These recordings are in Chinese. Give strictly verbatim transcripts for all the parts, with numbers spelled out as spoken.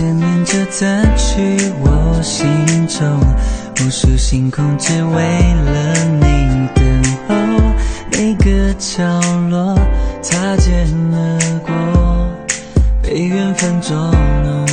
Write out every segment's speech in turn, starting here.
缠绵着的去我心中，无数星空只为了你等候，每个角落擦肩而过，被缘分捉弄。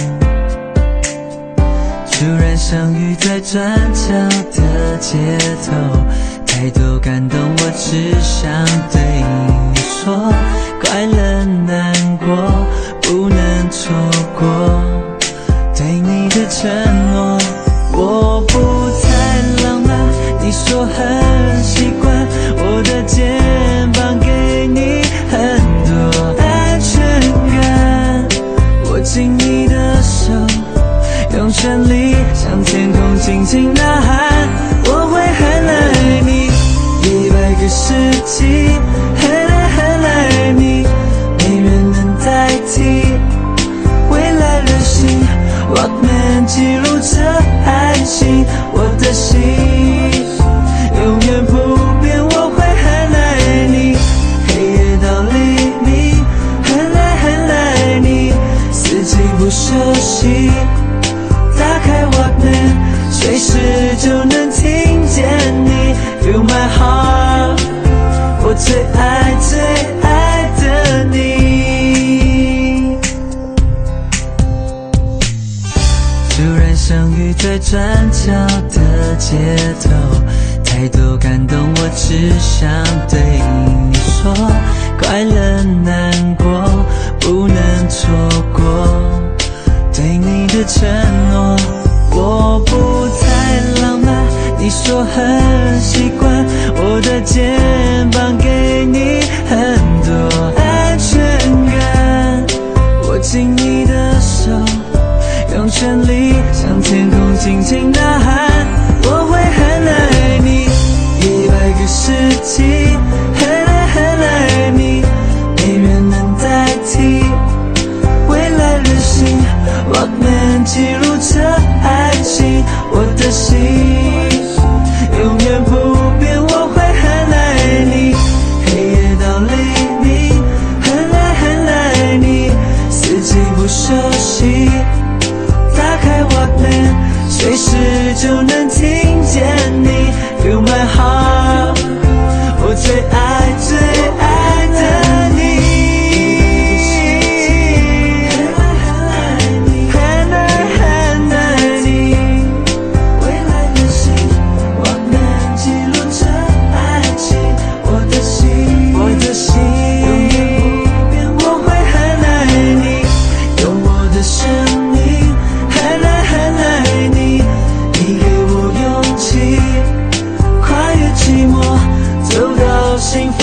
突然相遇在转角的街头，太多感动我只想对你说，快乐难过不能错过，对你的承诺我不太浪漫，你说很习惯，我的肩膀给你很多安全感，握紧你的手，用全力向天空轻轻呐喊，我会很爱你，一百个世纪，很爱很爱你，没人能代替，未来旅行 Walkman 记录着爱情，我的心永远不变，我会很爱你，黑夜到黎明，很爱很爱你，四季不休息，打开 Walkman 随时就能听见你 Feel my heart， 我最爱最爱的你。突然相遇在转角的街头，太多感动我只想对你说，快乐难过不能错过，对你的承诺我不太浪漫，你说很习惯，我的肩膀给你很多安全感，握紧你的手，用全力向天空轻轻呐喊，我会很爱你，一百个世纪，很爱很爱你，没人能代替，未来旅行 Walkman 记录着爱情，我的心永远不变，我会很爱你，黑夜到黎明，很爱很爱你，四季不休息，打开 Walkman 随时就能听见你 Feel my heart， 我最爱最爱的你，很爱很爱你，未来旅行 Walkman 记录着爱情，我的心我的心永远不变，我会很爱你，用我的生命很爱很爱你，你给我勇气，跨越寂寞走到幸福。